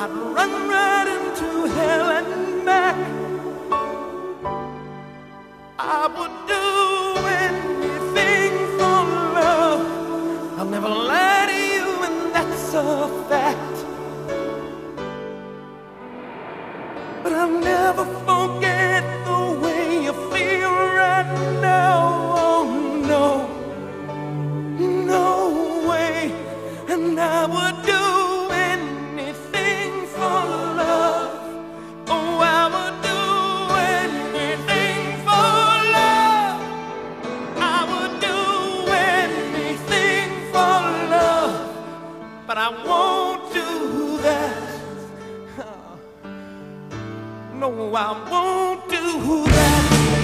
I'd run right into hell and back. I would do anything for love. I'll never lie to you, and that's a fact. But I'll never forget the way you feel right now. Oh no, no way. And I would do anything for love. Oh, I would do anything for love. I would do anything for love. But I won't do that. No, I won't do that.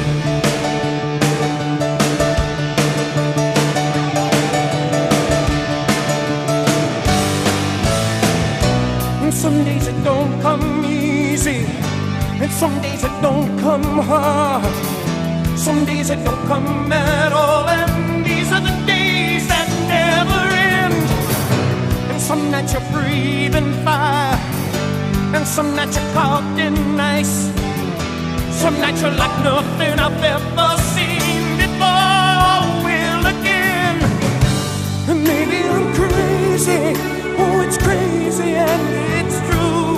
And some days it don't come easy, and some days it don't come hard. Some days it don't come at all, and these are the days that never end. And some nights you're breathing fire, and some nights you're caught in ice. Some nights you're like nothing I've ever seen before. Will again. And maybe I'm crazy. Oh, it's crazy and it's true.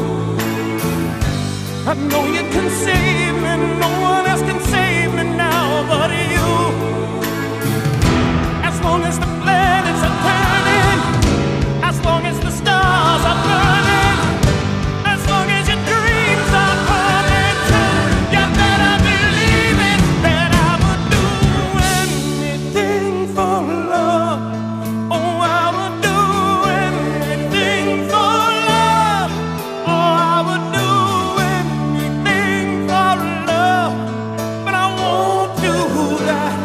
I know you can save me. No one else can save me now but you. As long as the planets are turning, as long as the stars are burning, as long as your dreams are coming true, you better believe it, that I would do anything for love. Oh, I would do anything for love. Oh, I would do anything for love. But I won't do that.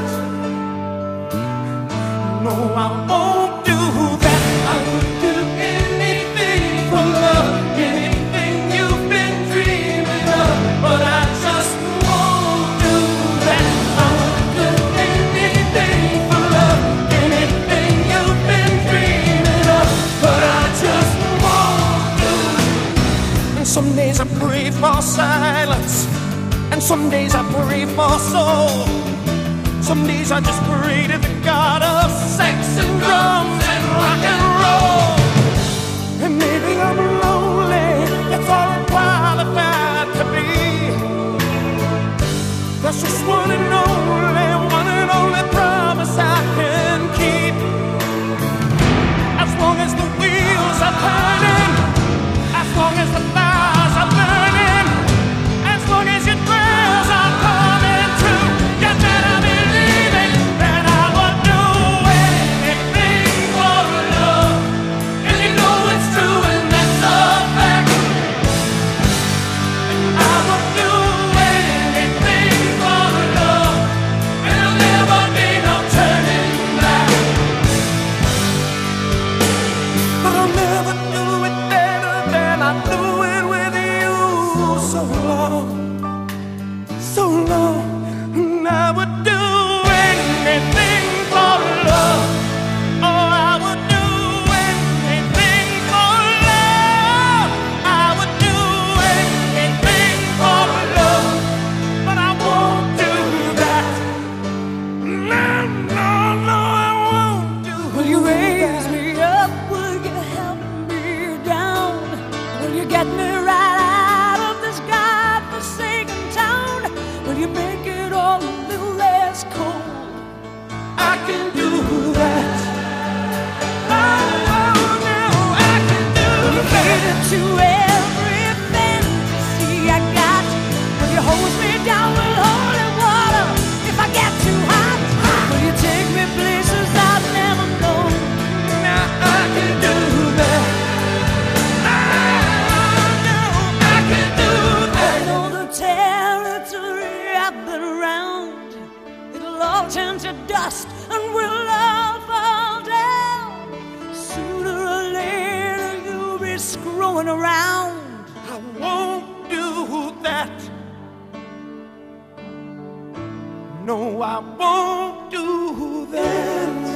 No, I won't do that. I would do anything for love, anything you've been dreaming of, but I just won't do that. I would do anything for love, anything you've been dreaming of, but I just won't do it. And some days I pray for silence, and some days I pray for soul. Some days I just pray to the God of sex and drums and rock and roll. And maybe I'm lonely, that's all I'm qualified to be. That's just one and only promise I can keep. As long as the wheels are turning, as long as the fires are burning, as long as your prayers are coming true, you better believe it, that I would do anything for love. And you know it's true, and that's a fact. I would do anything for love, and there'll never be no turning back. But I'll never do it better than I do it with you. So long, so long. And I would do anything for love. Oh, I would do anything for love. I would do anything for love. But I won't do that. No, no, no, I won't do that. Will you raise me up? Will you help me down? Will you get me right out of this godforsaken town? Will you make it all a little less cold? I can do that. Oh, no, I can do Will you that. cater to every fantasy I got? Will you hose me down with holy water if I get too hot? Will you take me places I've never known? Now I can do that. Oh, no, I can do I that. know the territory I've been around. It'll all turn to dust and we'll all fall down. Sooner or later you'll be screwing around. I won't do that. No, I won't do that.